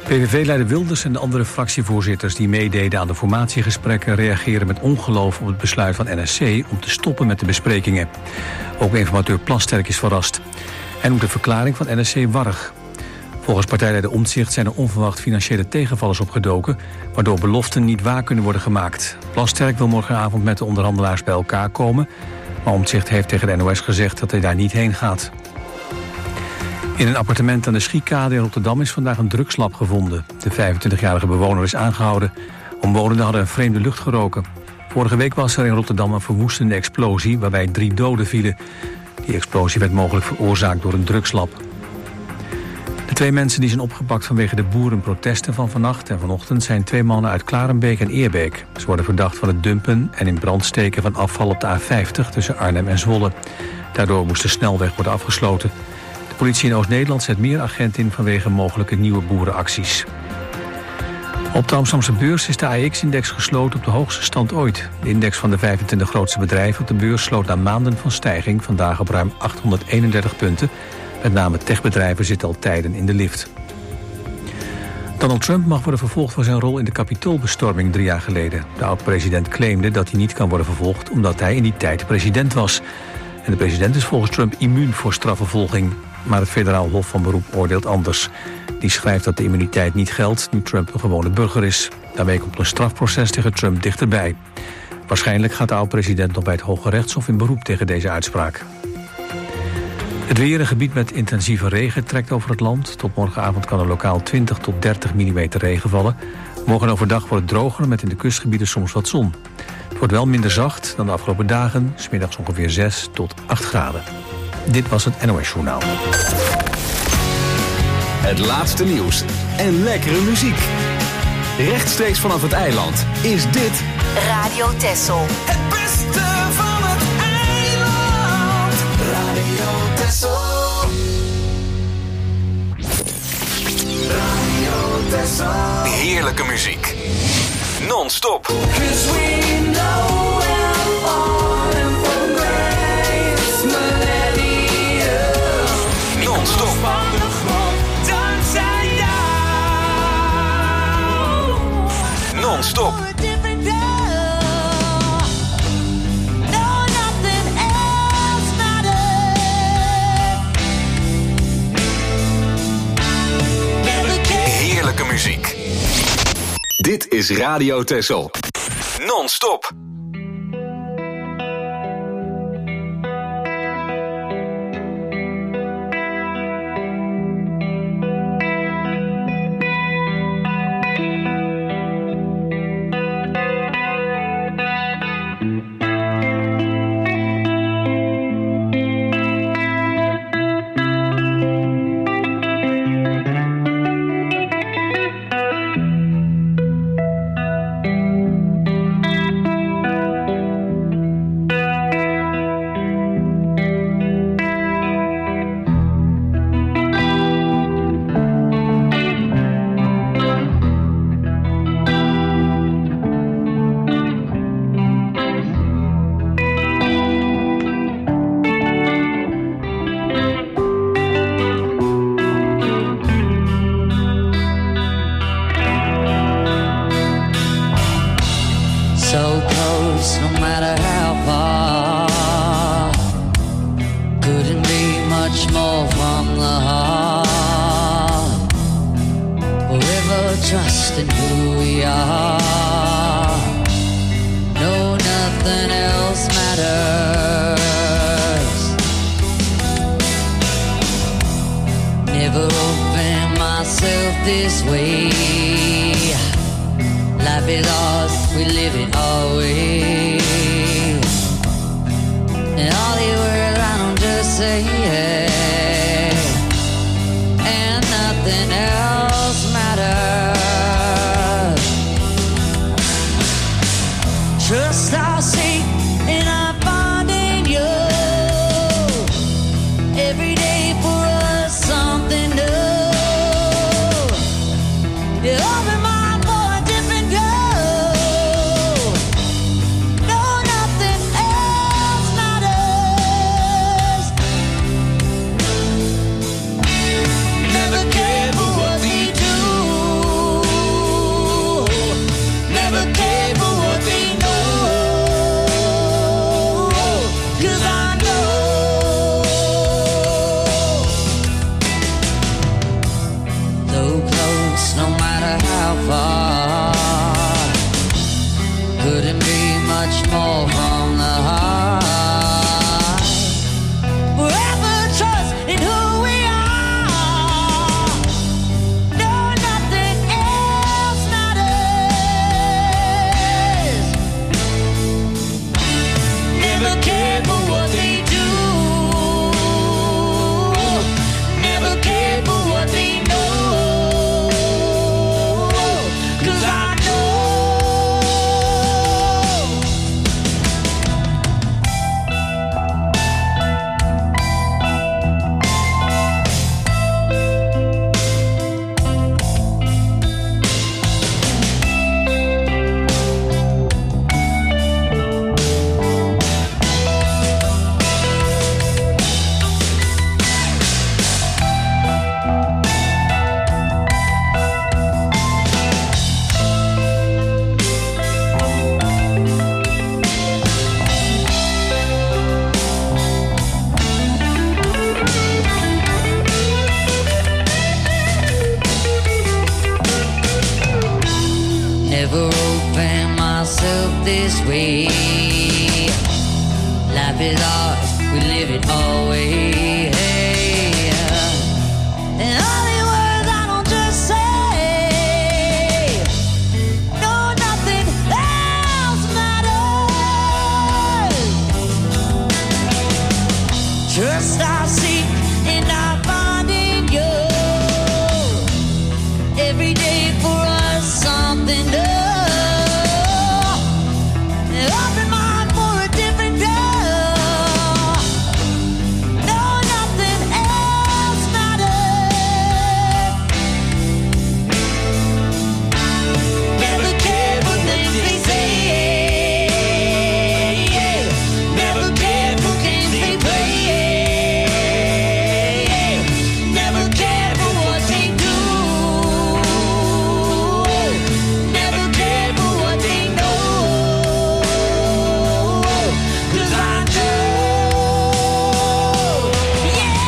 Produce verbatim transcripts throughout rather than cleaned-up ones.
P V V-leider Wilders en de andere fractievoorzitters die meededen aan de formatiegesprekken reageren met ongeloof op het besluit van N S C om te stoppen met de besprekingen. Ook informateur Plasterk is verrast. Hij noemt de verklaring van N S C warrig. Volgens partijleider Omtzigt zijn er onverwacht financiële tegenvallers opgedoken, waardoor beloften niet waar kunnen worden gemaakt. Plasterk wil morgenavond met de onderhandelaars bij elkaar komen, maar Omtzigt heeft tegen de N O S gezegd dat hij daar niet heen gaat. In een appartement aan de Schiekade in Rotterdam is vandaag een drugslab gevonden. De vijfentwintigjarige bewoner is aangehouden. Omwonenden hadden een vreemde lucht geroken. Vorige week was er in Rotterdam een verwoestende explosie waarbij drie doden vielen. Die explosie werd mogelijk veroorzaakt door een drugslab. De twee mensen die zijn opgepakt vanwege de boerenprotesten van vannacht en vanochtend zijn twee mannen uit Klarenbeek en Eerbeek. Ze worden verdacht van het dumpen en in brand steken van afval op de A vijftig tussen Arnhem en Zwolle. Daardoor moest de snelweg worden afgesloten. De politie in Oost-Nederland zet meer agenten in vanwege mogelijke nieuwe boerenacties. Op de Amsterdamse beurs is de A X index gesloten op de hoogste stand ooit. De index van de vijfentwintig grootste bedrijven op de beurs sloot na maanden van stijging vandaag op ruim achthonderdeenendertig punten. Met name techbedrijven zitten al tijden in de lift. Donald Trump mag worden vervolgd voor zijn rol in de Capitoolbestorming drie jaar geleden. De oud-president claimde dat hij niet kan worden vervolgd omdat hij in die tijd president was. En de president is volgens Trump immuun voor strafvervolging. Maar het federaal hof van beroep oordeelt anders. Die schrijft dat de immuniteit niet geldt nu Trump een gewone burger is. Daarmee komt een strafproces tegen Trump dichterbij. Waarschijnlijk gaat de oud-president nog bij het Hoge Rechtshof in beroep tegen deze uitspraak. Het weer, een gebied met intensieve regen, trekt over het land. Tot morgenavond kan er lokaal twintig tot dertig millimeter regen vallen. Morgen overdag wordt het droger met in de kustgebieden soms wat zon. Het wordt wel minder zacht dan de afgelopen dagen. 's Middags ongeveer zes tot acht graden. Dit was het N O S-journaal. Het laatste nieuws en lekkere muziek. Rechtstreeks vanaf het eiland is dit Radio Texel. Het beste van het eiland. Radio Texel. Radio Texel. heerlijke muziek. Non-stop. 'Cause we know we're falling from grace, millennia. Non-stop. Van de grond, dankzij jou. Non-stop. Heerlijke muziek. Dit is Radio Texel. Non-stop. far. Couldn't be much more from the heart. Forever trust in who we are. No, nothing else matters. Never care for what they do. Never care for what they know. 'Cause I never open myself this way. Life is ours, we live it always. And all the words I don't just say. No, nothing else matters. Trust I seek and I find in you. Every day for us something new. Open mind for a different girl. No, nothing else matters. Never care for things they say. Never care for games they play. Never care for what they do. Never care for what they know. 'Cause I know. Yeah.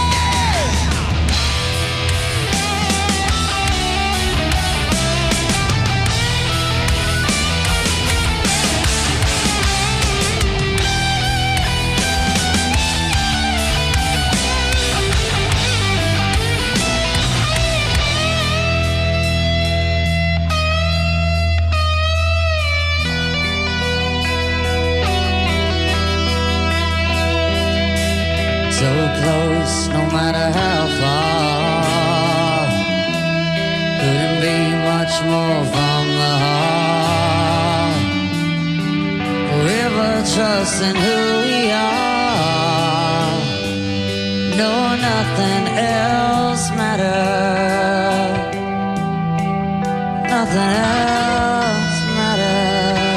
So close, no matter how far. Couldn't be much more from the heart. Forever trusting who we are. No, nothing else matters. Nothing else matters.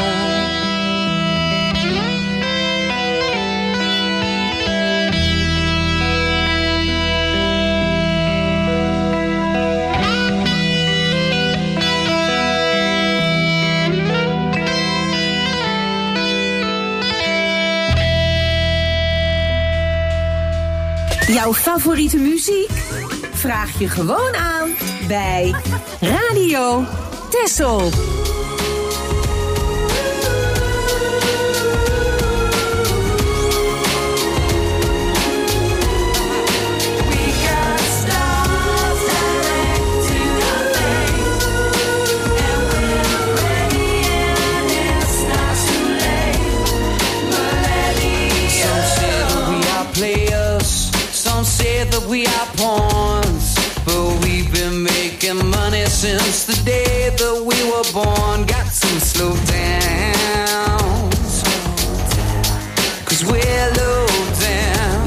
Jouw favoriete muziek? Vraag je gewoon aan bij Radio Texel. That we are pawns, but we've been making money since the day that we were born. Got to slow down, 'cause we're low down.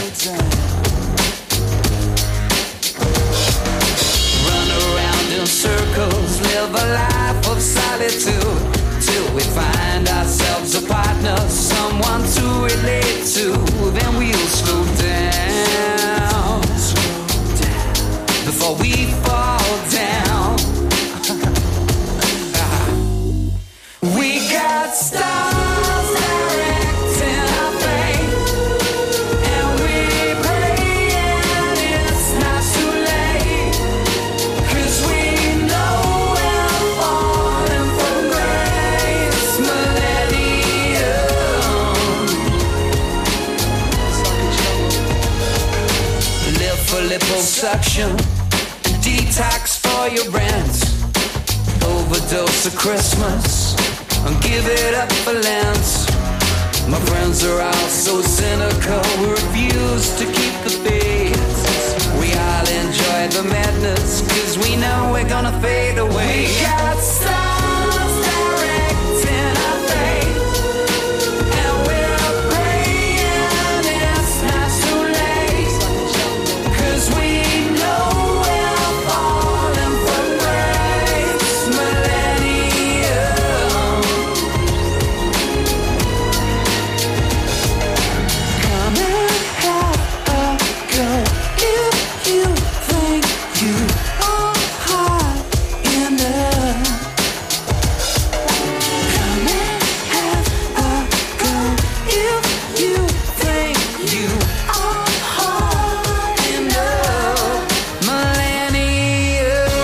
Run around in circles, live a life of solitude, till we find ourselves a partner, someone to relate to. Then we'll slow down before we fall down. We got stars directing our fate, and we pray and it's not too late, 'cause we know where vacation, detox for your rent, overdose of Christmas, and give it up for Lent. My friends are all so cynical, we refuse to keep the faith. We all enjoy the madness, cause we know we're gonna fade away. We got stars directing our fate, and we're praying it's not too late, cause we know we're falling from grace. Millennium, come and have a go if you think you are hot enough. Come and have a go if you think you are hot enough. Millennium,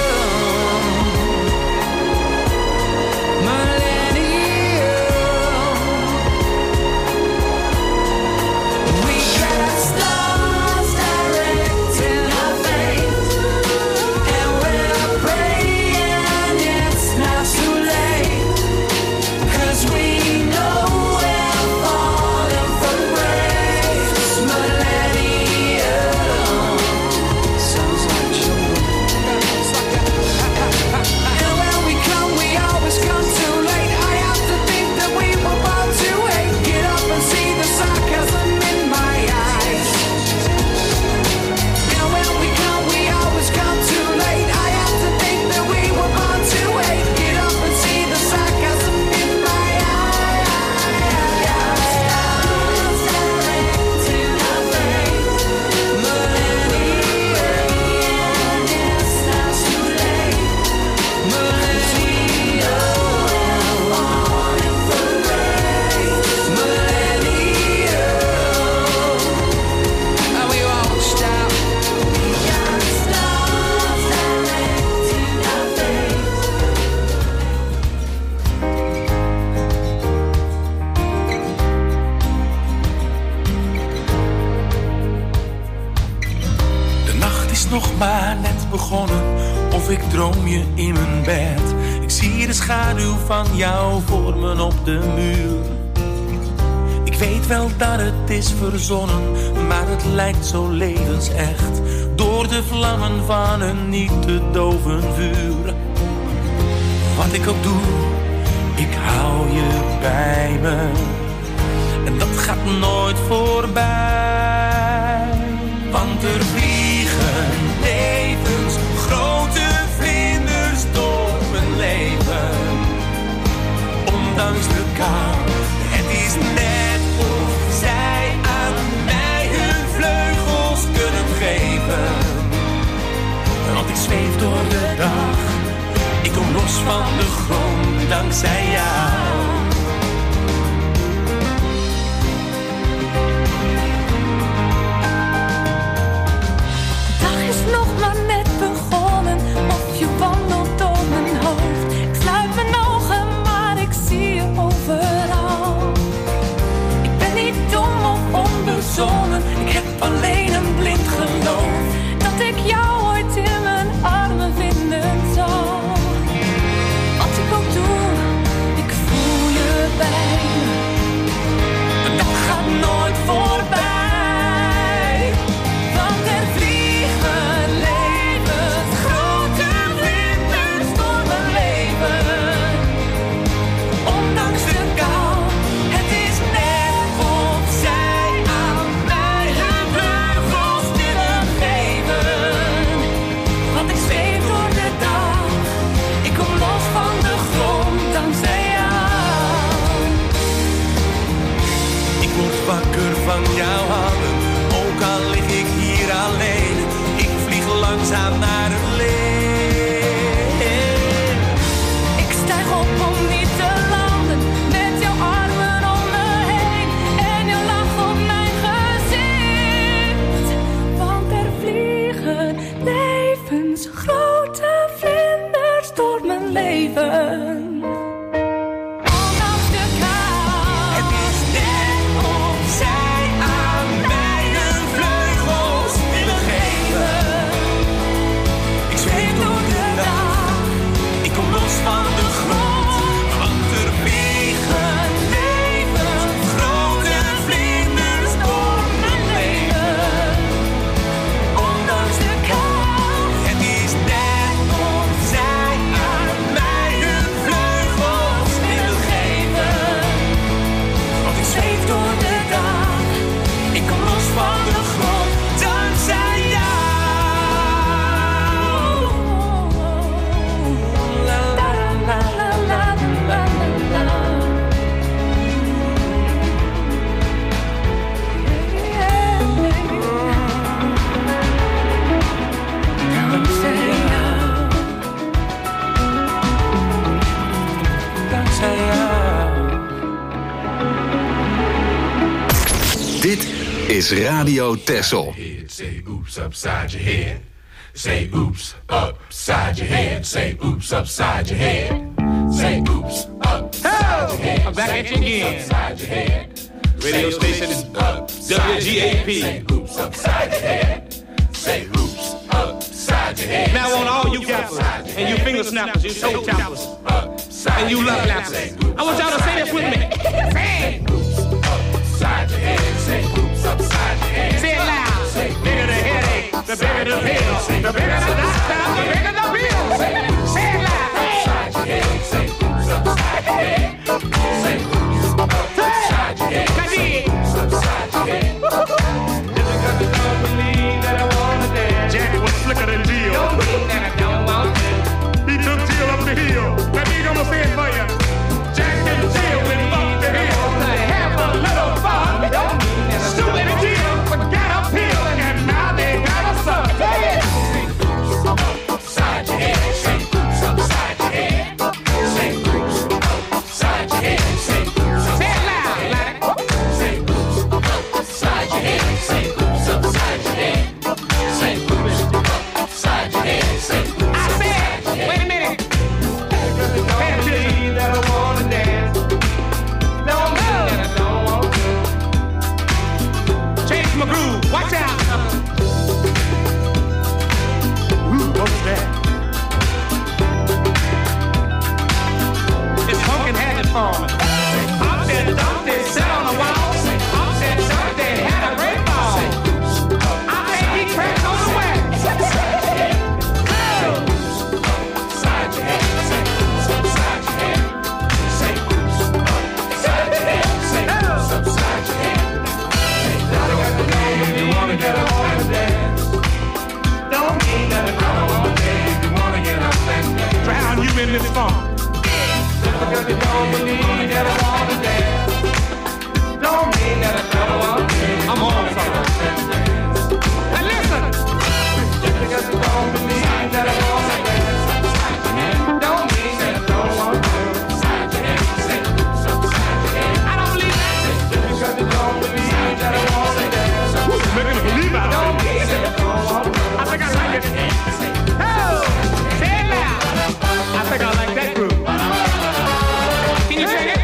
millennium. We got stars directing our fate, and we're praying it's not too late, cause we know we're falling from grace. Millennium, sounds like children. And when we come, we always come too late. I have to think that we were born to hate. Get up and see the sarcasm in my eyes. And when we come, we always come too late. I have to think that we were born to hate. Get up and see the sarcasm in my eyes. Stars directing our fate. Millennium, it's not too late. Millennium, we're falling from grace. Millennium, and we won't stop. We got stars directing our fate. De nacht is nog maar net begonnen, of ik droom je in mijn bed. Ik zie de schaduw van jou vormen op de muur. Ik weet wel dat het is verzonnen, maar het lijkt zo levensecht, door de vlammen van een niet te doven vuur. Wat ik ook doe, ik hou je bij me, en dat gaat nooit voorbij. Want er vliegen levensgrote vlinders door mijn leven, ondanks de kou. Het is net of zij aan mij hun vleugels kunnen geven. Want ik zweef door de dag, ik kom los van de grond dankzij jou. De dag is nog maar net begonnen, of je wandelt door mijn hoofd. Ik sluit mijn ogen, maar ik zie je overal. Ik ben niet dom of onbezonnen, ik heb alleen een blind geloof dat ik jou ooit in mijn armen vinden zal. Wat ik ook doe, ik voel je bij me, en dat gaat nooit voorbij. Want er vliegen levensgrote vlinders door mijn leven, ondanks de kou. Het is net of zij aan mij hun vleugels willen geven. Want ik zweef door de dag, ik kom los van de grond dankzij jou. Ik word wakker van jouw handen, ook al lig ik hier alleen. Ik vlieg langzaam naar het licht. Ik stijg op om niet te landen, met jouw armen om me heen en je lach op mijn gezicht. Want er vliegen levensgrote vlinders door mijn leven. Ondanks de kou. Het is net of zij aan mij hun vleugels willen geven. is Radio Texel. Say oops upside your head. Say oops upside your head. Say oops upside your head. Say oops upside your head. I'm back at you again. Upside your head. Radio station is W G A P. Say oops upside your head. Say oops upside your head. Now on all you gappers and you finger snappers, you toe tappers, and you love lappers, I want y'all to say this with me. Say oops upside your head. Say oops upside your head. Say it loud. The bigger the headache, the bigger the pill, the bigger the doctor, the bigger the bill. Say it loud. Upside your head. Say oops upside your head. Say oops upside your head. Oops upside your head. Just because you don't believe that I wanna dance. Jack was slicker than Jill. Don't mean that I don't want to. He took Jill up the hill. That means I'm gonna say it for you. Jack and Jill went up the hill to have a little fun. Stupid Jill forgot a pill, and now they got a son. Say it. Upside your head. Say oops upside your head. Say oops upside your head. Say oops. Say it loud, like. Say oops upside your head. Say oops upside your head. Say oops upside your head. Say oops. I said, wait a minute. Hey, Jill, that I wanna dance. Don't mean that I don't want to. Change my groove, watch out. Ooh, what's that? It's pumpkin habit for me. Up there, dump they sit on the wall. Up there, dump they had a great ball. I think he cracked on the wax. Upside your head. Say oops upside your head. Say oops upside your head. Say oops upside your head. You wanna get up and dance. Don't mean that I don't want to dance. You wanna get up and dance. Drown you in this funk. Just because you don't believe that I wanna dance. Don't mean that I don't want to dance. I'm on something. Now listen. Just because you don't believe that I wanna dance. Don't mean that I don't want to. I don't believe that. Just because you don't believe that I wanna dance. Making a believe out of Don't it. mean that I don't want to. I think I like it. Oh, say it loud. I think I like that groove. Can you sing it?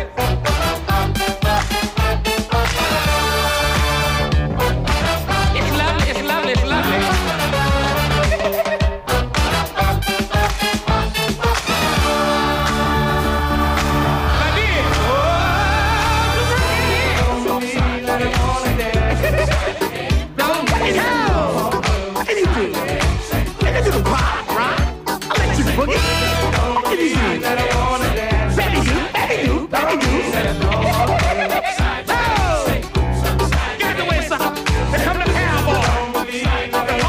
It's lovely, it's lovely, it's lovely. My dear, oh, Don't believe that I wanna dance. Don't mean that I don't want to. what did he do? Let me do the pop, right? I'll let you boogie. What did he do? That I wanna dance. Let me do, let me do, let me do. Oh! Get out the way, sucker. Here come the cowboy. Oh!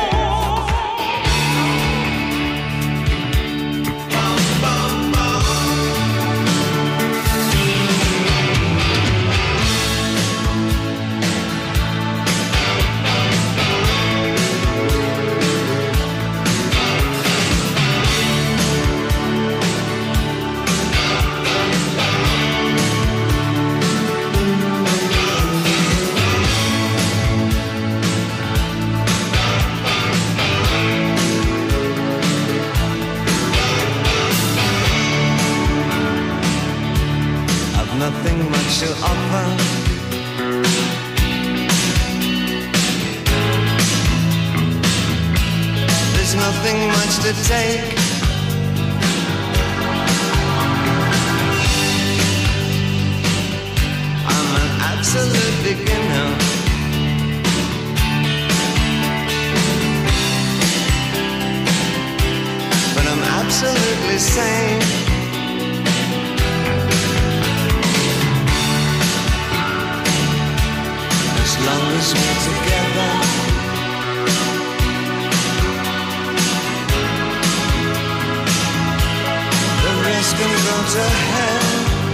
I've nothing much to offer. There's nothing much to take. I'm an absolute beginner. But I'm absolutely sane. As long as we're together, the rest can go to hell.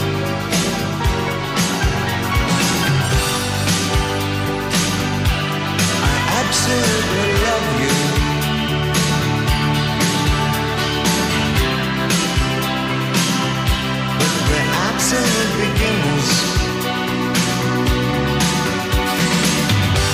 I absolutely love you. But we're absolute beginners.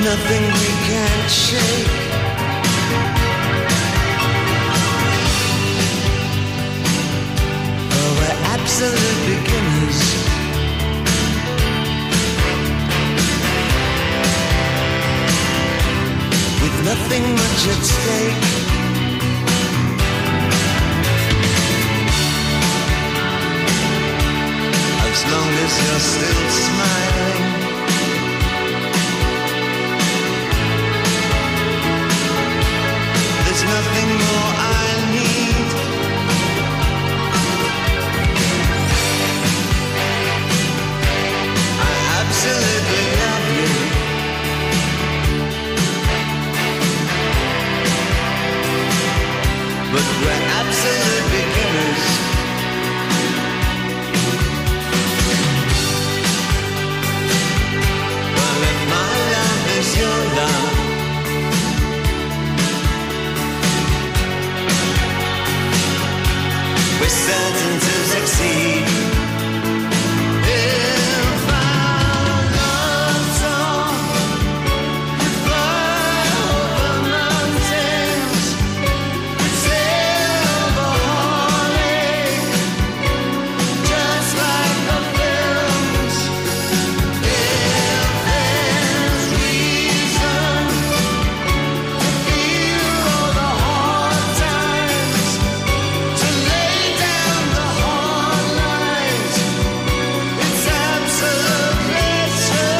nothing we can't shake. Oh, we're absolute beginners. With nothing much at stake. As long as you're still smiling. There's nothing more I need. I absolutely love you. But we're absolute beginners. Well, if my love is your love, we're certain to succeed. If our love song could fly over mountains, sail over heartache, just like the films. If there's reason to feel all the hard times, to lay down the hard lines, it's absolutely true.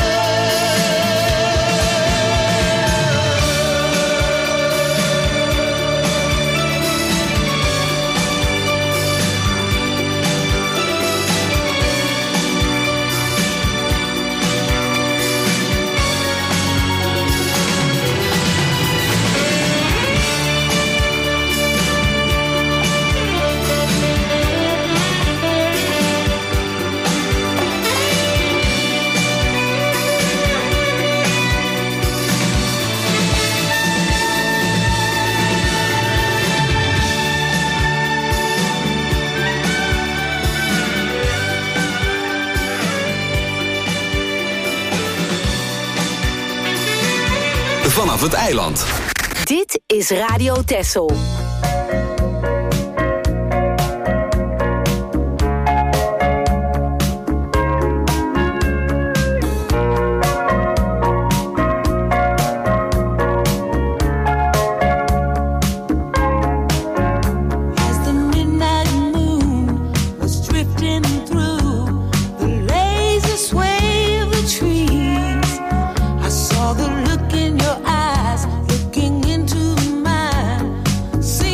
Vanaf het eiland. Dit is Radio Texel. As the midnight moon was drifting through the lazy sway of the trees, I saw the look in your eyes, looking into mine.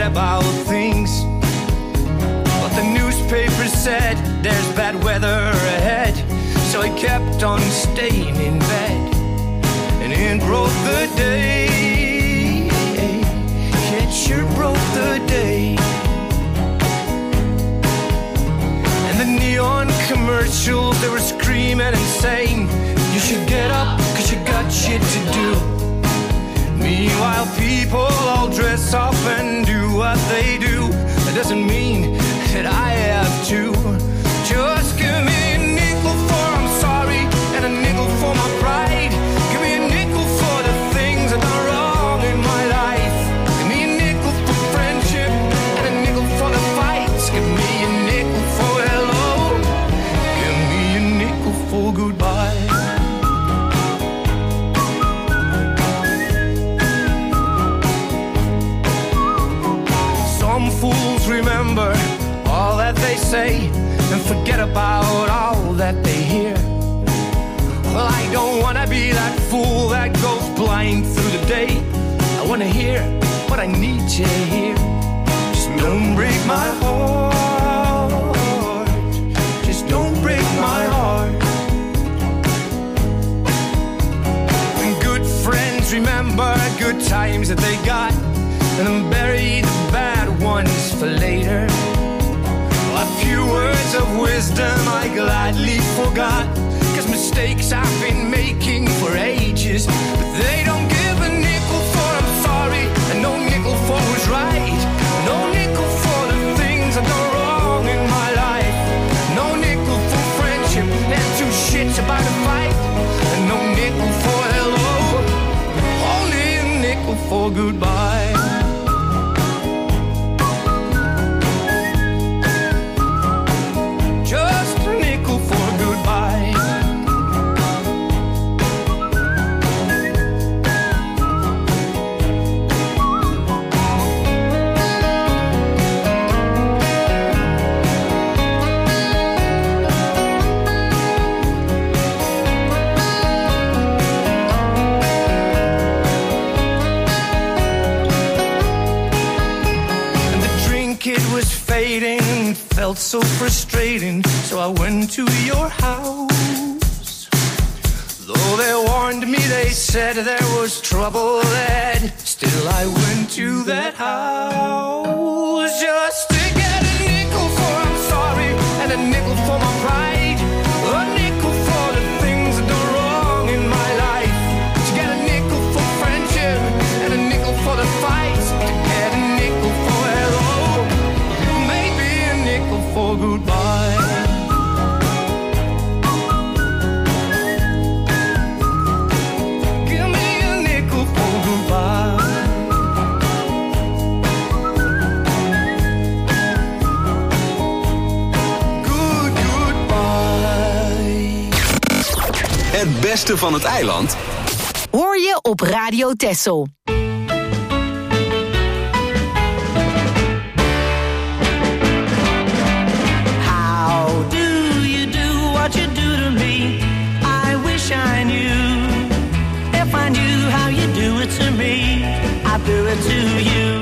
about things. But the newspaper said there's bad weather ahead, so I kept on staying in bed. And it broke the day. It sure broke the day. And the neon commercials, they were screaming and saying, you should get up, cause you got shit to do. Meanwhile, people all dress up and do what they do. That doesn't mean that I have to. Just give me a nickel for I'm sorry, and a nickel for my pride. Give me a nickel for the things that are wrong in my life. Give me a nickel for friendship, and a nickel for the fights. Give me a nickel for hello. Give me a nickel for goodbye. Some fools remember all that they say and forget about all that they hear. Well, I don't wanna be that fool that goes blind through the day. I wanna hear what I need to hear. Just don't break my heart. Just don't break my heart. And good friends remember good times that they got, and then bury the bad ones for later. A few words of wisdom I gladly forgot, cause mistakes I've been making for ages. But they don't give a nickel for I'm sorry, and no nickel for who's right. No nickel for the things that are wrong in my life. No nickel for friendship and two shits about a fight. And no nickel for hello, only a nickel for goodbye. Felt so frustrating, so I went to your house. Though they warned me, they said there was trouble ahead, still I went to that house just to get a nickel for I'm sorry, and a nickel for my pride. A nickel for the things that are wrong in my life. To get a nickel for friendship, and a nickel for the fights. To get a nickel for hello, maybe a nickel for goodbye. Give me a nickel for goodbye. Good goodbye. Het beste van het eiland hoor je op Radio Texel. Do it to you.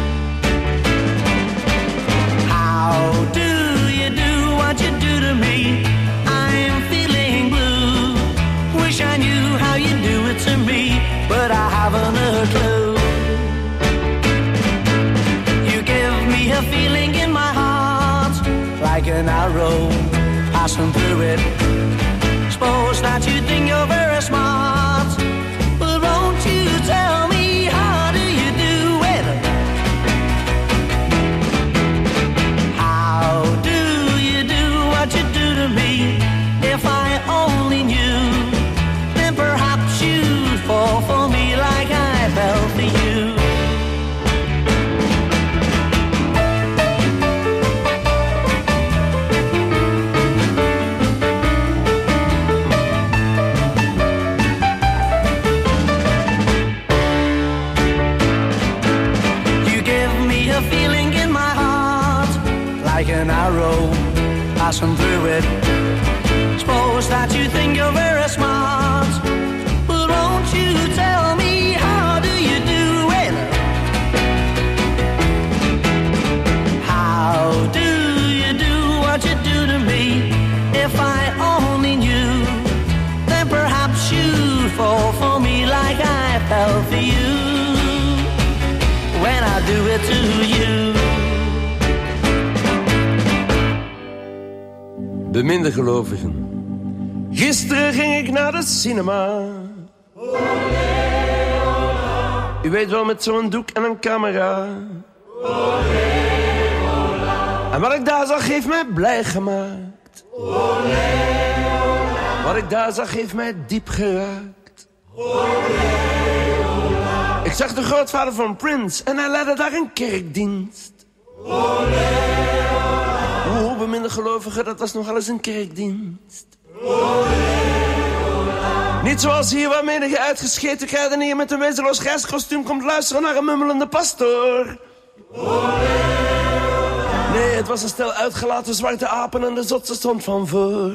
How do you do what you do to me? I'm feeling blue. Wish I knew how you do it to me, but I haven't a clue. You give me a feeling in my heart, like an arrow passing through it. Suppose that you think you're very smart, but won't you tell me? If I only knew, then perhaps you'd fall for me like I fell for you. You give me a feeling in my heart, like an arrow passing through it. Suppose that you think you're very smart, but won't you tell me how do you do it? Beminde gelovigen. Gisteren ging ik naar de cinema. U weet wel, met zo'n doek en een camera. En wat ik daar zag heeft mij blij gemaakt. Wat ik daar zag heeft mij diep geraakt. Ik zag de grootvader van Prince en hij leidde daar een kerkdienst. O, beminde gelovigen, dat was nogal eens een kerkdienst. Niet zoals hier waarmee je uitgescheten kruidenier met een wezenloos reiskostuum komt luisteren naar een mummelende pastoor. Nee, het was een stel uitgelaten zwarte apen en de zotse stond van voor.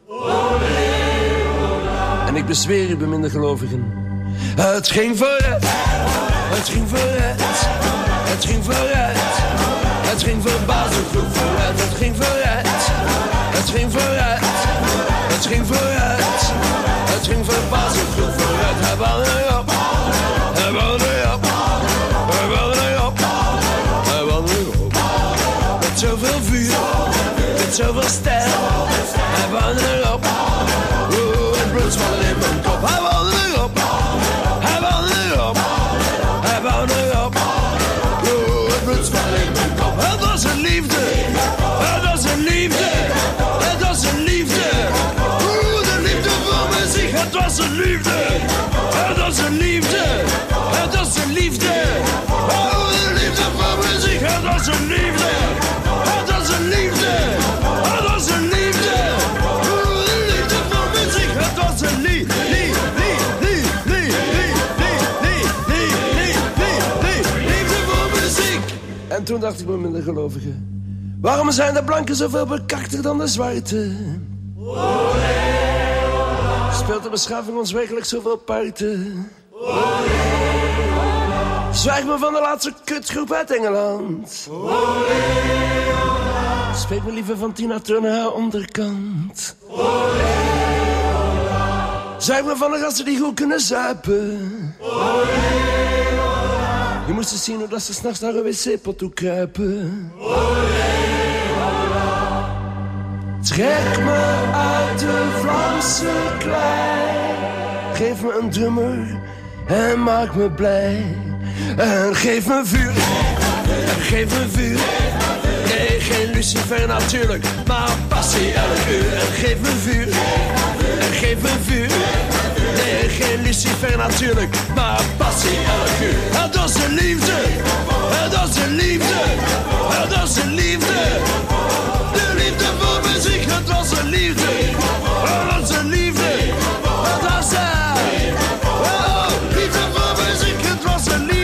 En ik bezweer u, beminde gelovigen, het ging vooruit, het ging vooruit, het ging vooruit, het ging verbazend goed vooruit, het ging vooruit, het ging vooruit, het ging vooruit, het ging verbazend goed vooruit. Hij wou erop, hij wou erop, hij wou erop, hij wou erop. Met zoveel vuur, met zoveel stijl, hij wou erop. Oeh, het bloed zwallen in mijn kop. Hij wou erop, hij wou erop, hij wou erop. Oeh, het bloed zwallen in mijn kop. Het was een liefde, het was een liefde, het was een liefde. Oeh, de liefde voor muziek, het was een liefde, het was een liefde, het was een liefde. Oeh, de liefde voor muziek, het was een liefde, het was een liefde, het was een liefde. Oeh, de liefde voor muziek, het was een liefde, liefde voor muziek. En toen dacht ik bij mijn gelovigen, waarom zijn de blanken zoveel bekakter dan de zwarte? Speelt de beschaving ons werkelijk zoveel parten? Zwijg me van de laatste kutgroep uit Engeland. Spreek me liever van Tina Turner haar onderkant. Zwijg me van de gasten die goed kunnen zuipen. Je moest eens zien hoe dat ze s'nachts naar een wc-pot toe kruipen. Trek me uit de Vlaamse klei. Geef me een drummer en maak me blij. En geef me vuur, en geef me vuur. Nee, geen Lucifer natuurlijk, maar passie elk uur. En geef me vuur, en geef me vuur. Nee, geen Lucifer natuurlijk, maar passie elk uur. Het was een liefde, het was een liefde, het was een liefde. De liefde voor muziek, het was een liefde, het was een liefde. Het was een, oh, liefde voor muziek, het was een liefde.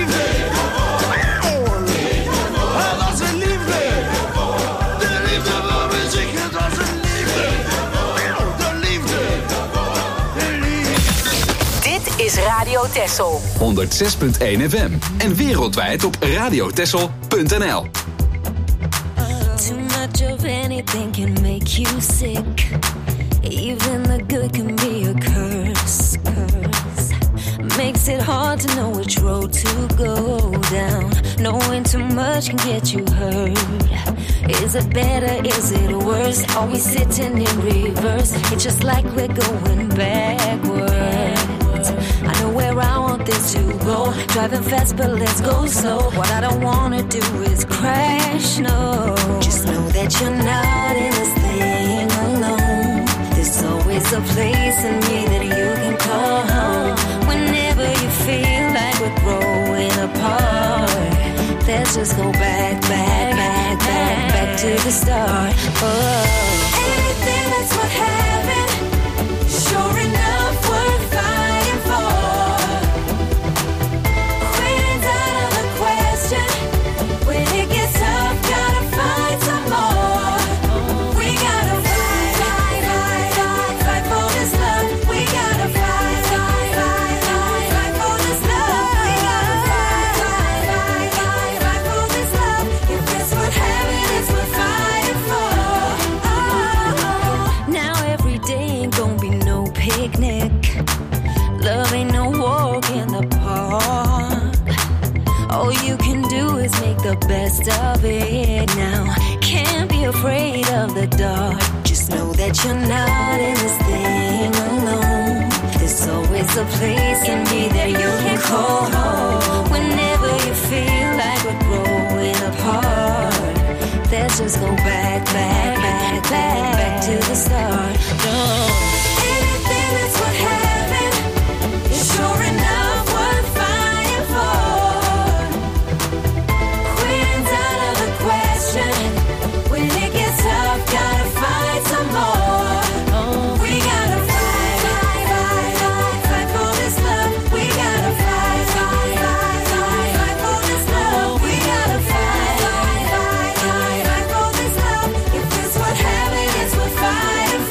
Het was een liefde, de liefde voor muziek, het was een liefde. De liefde, de liefde. Dit is Radio Texel. honderd zes punt één F M en wereldwijd op radiotexel punt n l. Too much of anything can make you sick. Even the good can be a curse, curse. Makes it hard to know which road to go down. Knowing too much can get you hurt. Is it better, is it worse? Are we sitting in reverse? It's just like we're going backwards. I know where I want this to go. Driving fast, but let's go slow. What I don't wanna do is crash, no. Just know that you're not in this thing alone. There's always a place in me that you can call home. Whenever you feel like we're growing apart, let's just go back, back, back, back, back to the start. Oh. Anything that's what happened, sure enough worth fighting for. Quitting's out of the question. When it gets tough, gotta find some more. We gotta fight, fight, fight, fight, fight for this love. We gotta fight, fight, fight, fight, fight for this love. We gotta fight, fight, fight, fight, fight for this love. If it's what happened, it's worth fighting for. Oh. Just know that you're not in this thing alone. There's always a place in me that you can call home. Whenever you feel like we're growing apart, let's just go back, back, back, back, back to the start. No. Anything that's what happened is sure enough worth fighting for. Quitting's out of the question. When it gets tough, gotta fight some more. Oh, we gotta fight, fight, fight, fight, fight for this love. We gotta fight, fight, fight, fight, fight for this love. We gotta fight, fight, fight, fight, fight for this love. If it's what happened, it's what fighting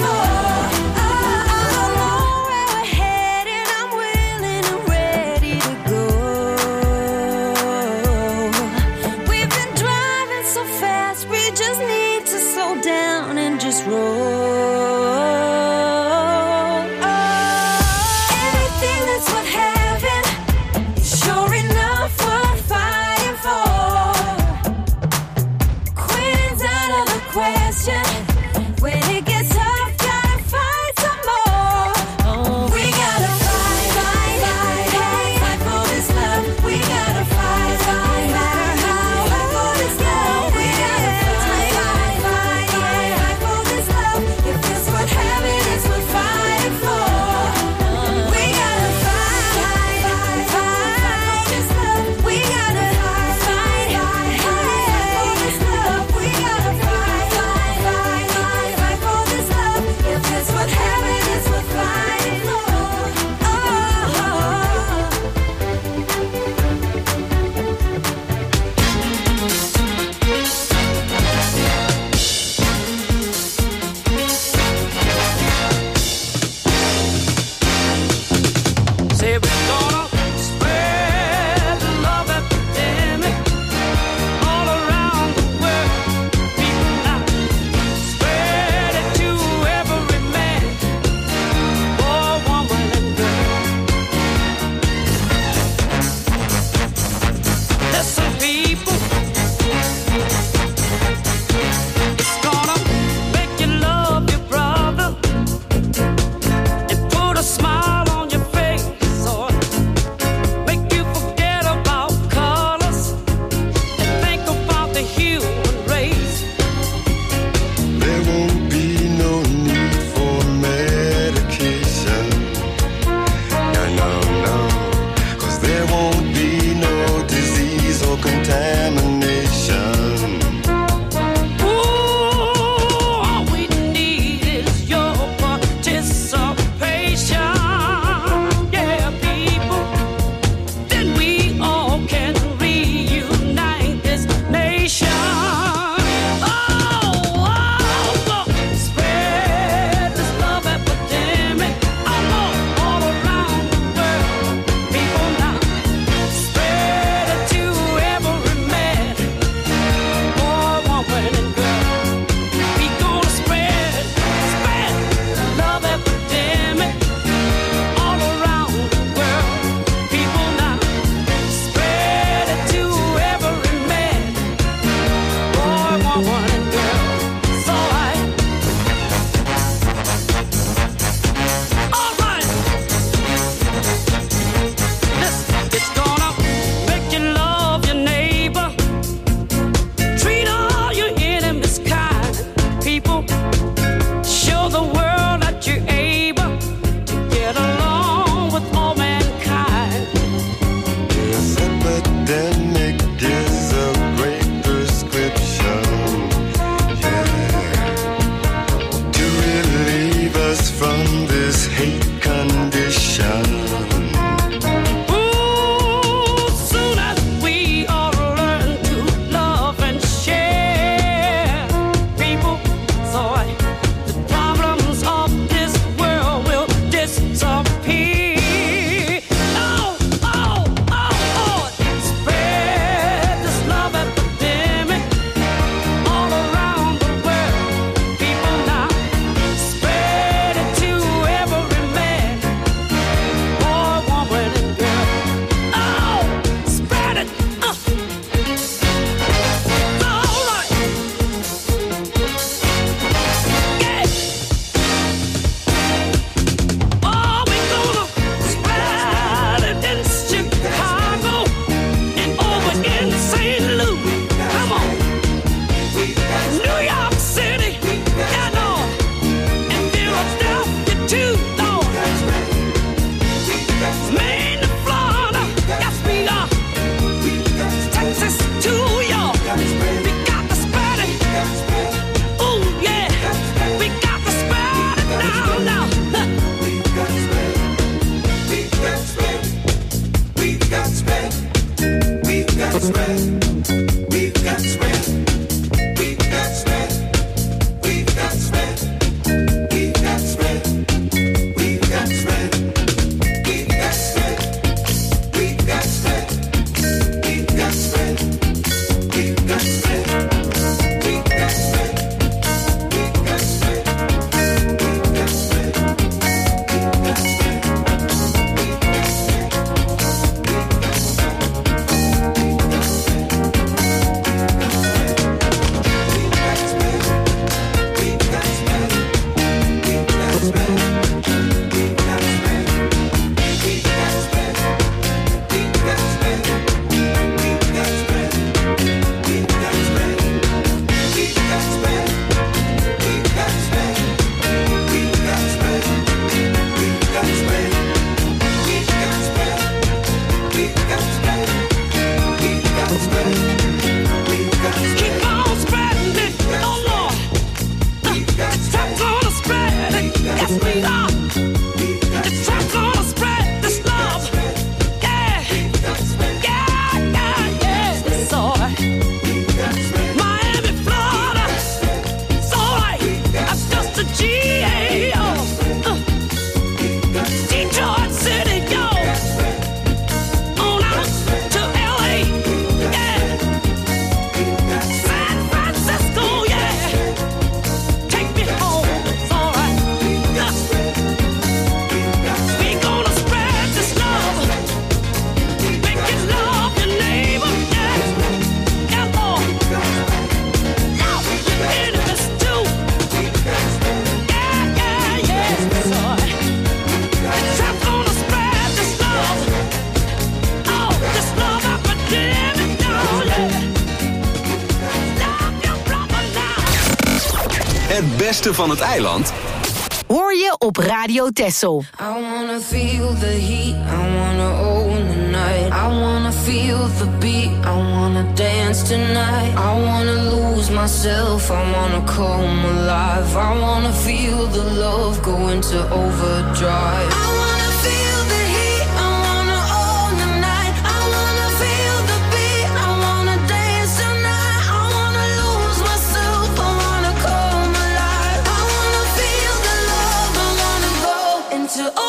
Het beste van het eiland hoor je op Radio Texel. I wanna feel the heat, I wanna own the night. I wanna feel the beat, I wanna dance tonight. I wanna lose myself, I wanna come alive. I wanna feel the love go into overdrive. I wanna feel the heat, I wanna own the night. I wanna feel the beat, I wanna dance tonight. I wanna lose myself, I wanna come alive. I wanna feel the love, I wanna go into overdrive.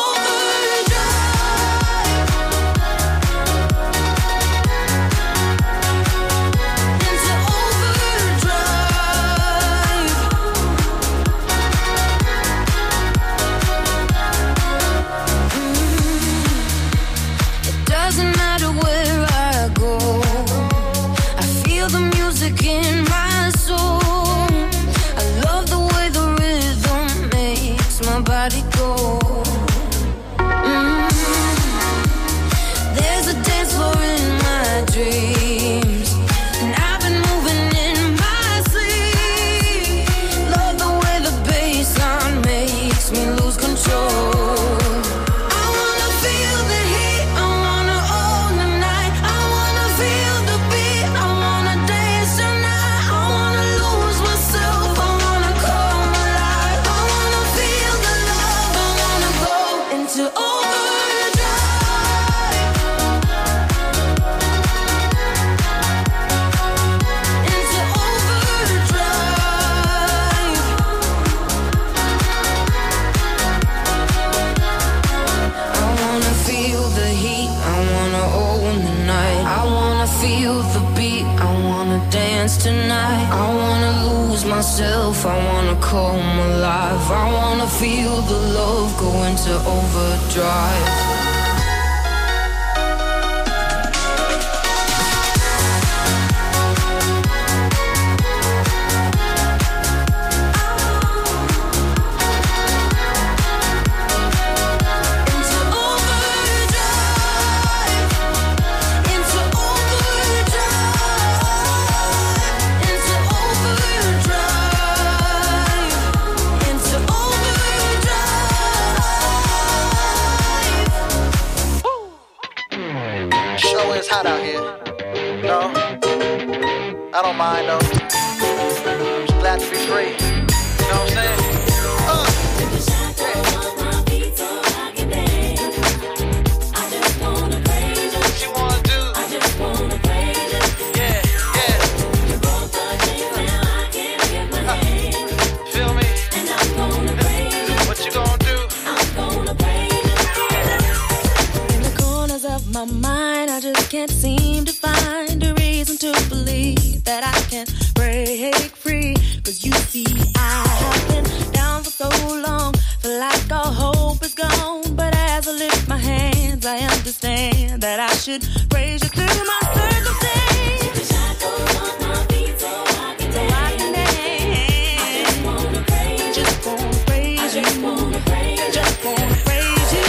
In my soul, I love the way the rhythm makes my body go. Mm. There's a dance floor in my dreams, and I've been moving in my sleep. Love the way the bassline makes me lose control. Tonight, I wanna lose myself, I wanna come alive. I wanna feel the love go into overdrive. Hot out here, no, I don't mind though. Just glad to be free. You know what I'm saying? Uh. My mind, I just can't seem to find a reason to believe that I can break free. Cause you see, I have been down for so long, feel like all hope is gone. But as I lift my hands, I understand that I should praise you through my circumstance. Take the shackles off my feet so I can so I can dance. I just wanna praise you. Just wanna praise you. I just wanna praise you. Just wanna praise you.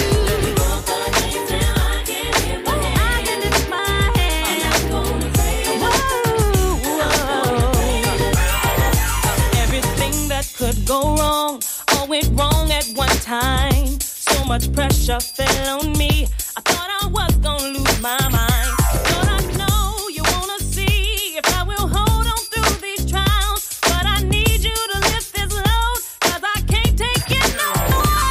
Could go wrong, all went wrong at one time. So much pressure fell on me, I thought I was gonna lose my mind. But I know you wanna see if I will hold on through these trials. But I need you to lift this load, cause I can't take it no more.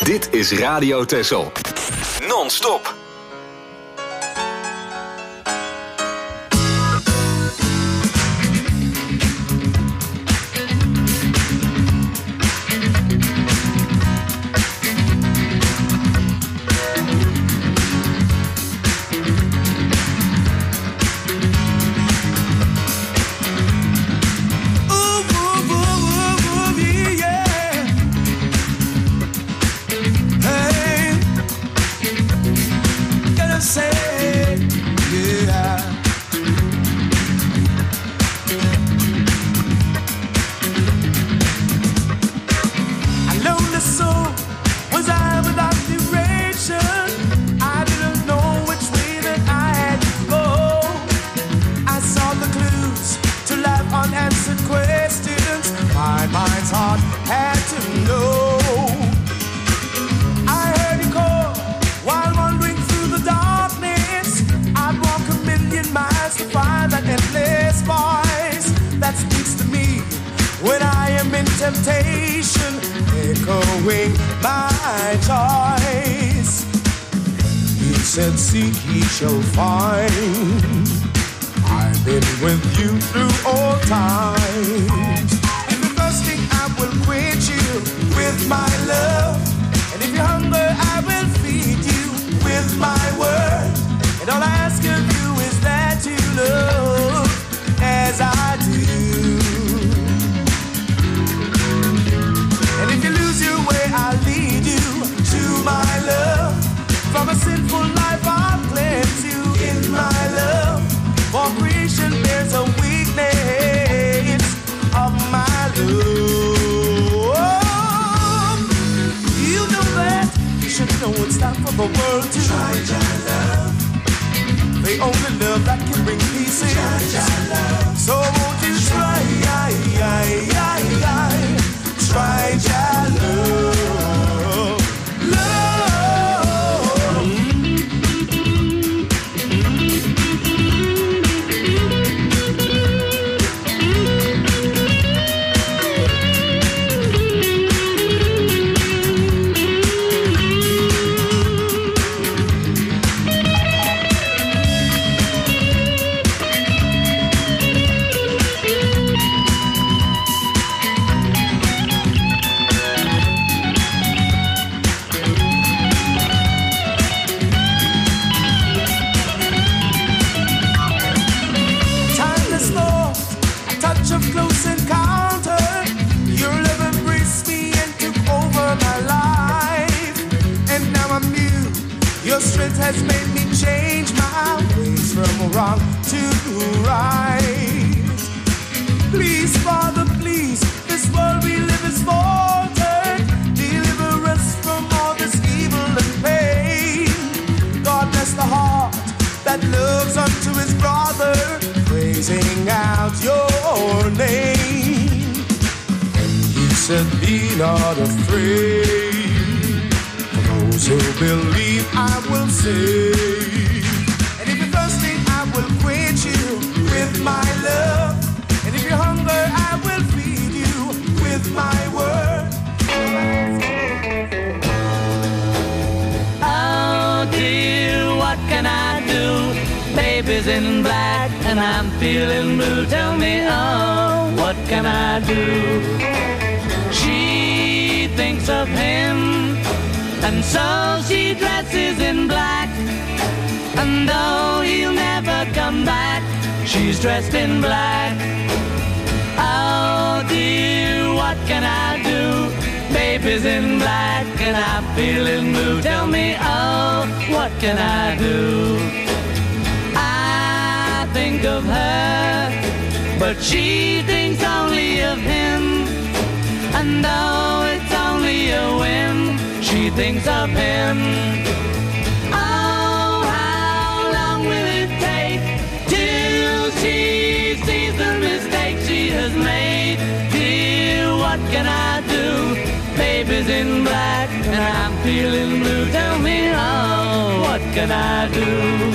Dit is Radio Texel. Non-stop. Shall find I've been with you through all times. If you're thirsty, I will quench you with my love. And if you're hungry, I will feed you with my word. And all I ask of you is that you love as I do. And if you lose your way, I'll lead you to my love. From a sinful life I'll cleanse you in my love. For creation bears a weakness of my love. You know that, you should know it's time for the world to try your love. The only love that can bring peace is so won't you try, try your love. Love. Your strength has made me change my ways from wrong to right. Please, Father, please, this world we live is faltered. Deliver us from all this evil and pain. God bless the heart that loves unto his brother, praising out your name. He said, be not afraid. Those who believe I will save. And if you're thirsty, I will quench you with my love. And if you're hungry, I will feed you with my word. Oh dear, what can I do? Baby's in black and I'm feeling blue. Tell me, oh, what can I do? She thinks of him, and so she dresses in black. And though he'll never come back, she's dressed in black. Oh dear, what can I do? Baby's in black and I'm feeling blue. Tell me, oh, what can I do? I think of her, but she thinks only of him. And though it's only a whim, she thinks of him. Oh, how long will it take till she sees the mistake she has made? Dear, what can I do? Baby's in black and I'm feeling blue. Tell me, oh, what can I do?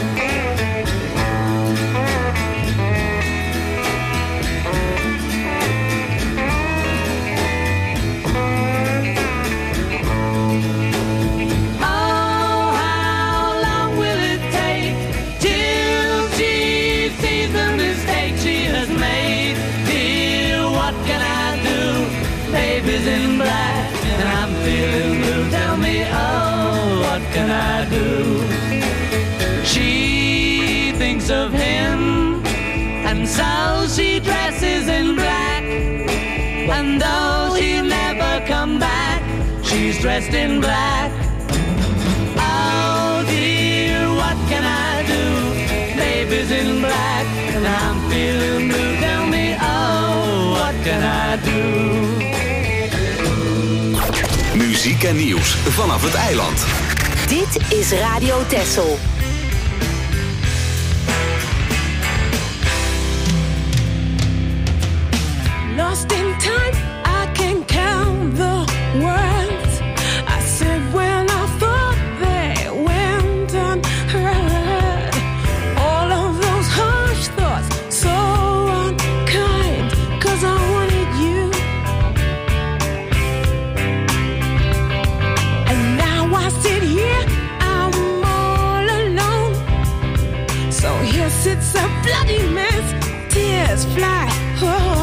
of him. And so she dresses in black. And though he'll never come back, she's dressed in black. Oh dear, what can I do? Baby's in black and I'm feeling blue. Tell me, oh, what can I do? Muziek en nieuws vanaf het eiland. Dit is Radio Texel. Lost in time, I can count the words I said when I thought they went unheard. All of those harsh thoughts, so unkind, 'cause I wanted you. And now I sit here, I'm all alone. So here sits a bloody mess, tears fly. Oh.